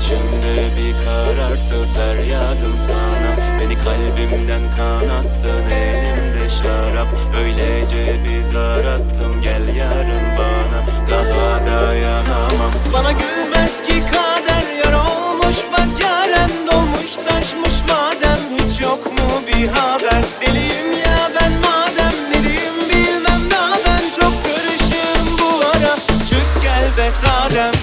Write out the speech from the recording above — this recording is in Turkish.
içimde bir karartı feryadım sana. Beni kalbimden kanattın, elimde şarap. Öylece bir zar attım, gel yarın bana. Daha dayanamam. Bana gülmez ki kader, yar olmuş bak yaren. Dolmuş taşmış madem, hiç yok mu bir haber? Deliyim ya ben madem, ne diyeyim bilmem daha. Ben çok karışığım bu ara, çık gel be sadem.